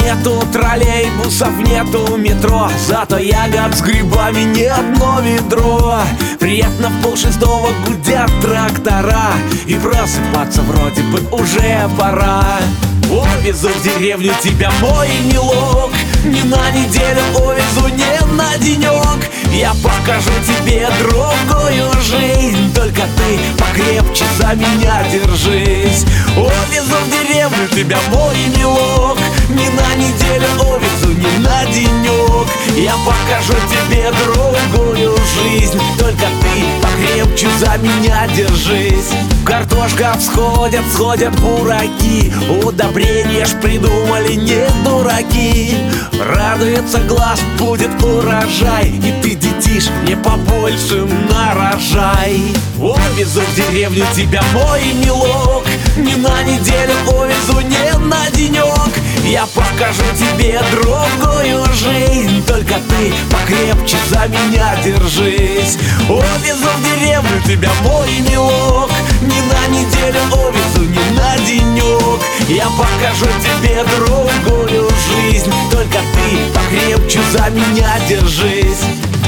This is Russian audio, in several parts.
Нету троллейбусов, нету метро, зато ягод с грибами не одно ведро. Приятно в 5:30 гудят трактора, и просыпаться вроде бы уже пора. Увезу в деревню тебя, мой милок, не на неделю увезу, не на денек. Я покажу тебе другую жизнь, только ты покрепче за меня держись. Увезу в деревню тебя, мой милок, не на неделю увезу, не на денек. Я покажу тебе другую жизнь, только ты покрепче за меня держись. Картошка всходят, сходят бураки, удобрения ж придумали не дураки. Радуется глаз, будет урожай, и ты, детишь, мне побольше нарожай. Увезу в деревню тебя, мой милок, не на неделю увезу, не на денек. Я покажу тебе другую жизнь, только ты покрепче за меня держись. Увезу в деревню тебя, мой милок, не на неделю увезу, не на денек. Я покажу тебе другую жизнь, только ты покрепче за меня держись.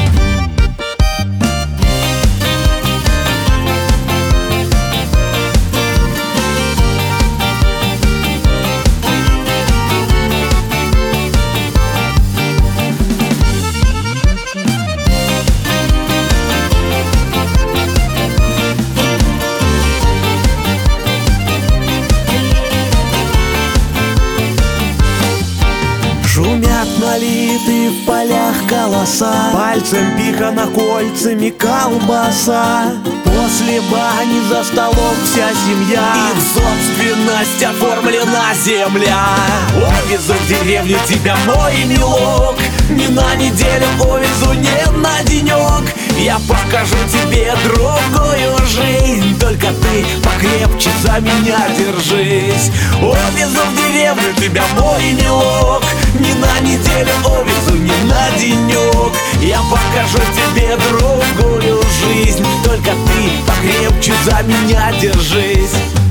Шумят налитые в полях колоса, пальцем пихана кольцами колбаса. После бани за столом вся семья, и в собственность оформлена земля. Увезу в деревню тебя, мой милок, не на неделю увезу, не на денек. Я покажу тебе другую жизнь, только ты покрепче за меня держись. Увезу в деревню тебя, мой милок, не на неделю увезу, не на денек. Я покажу тебе другую жизнь, только ты покрепче за меня держись.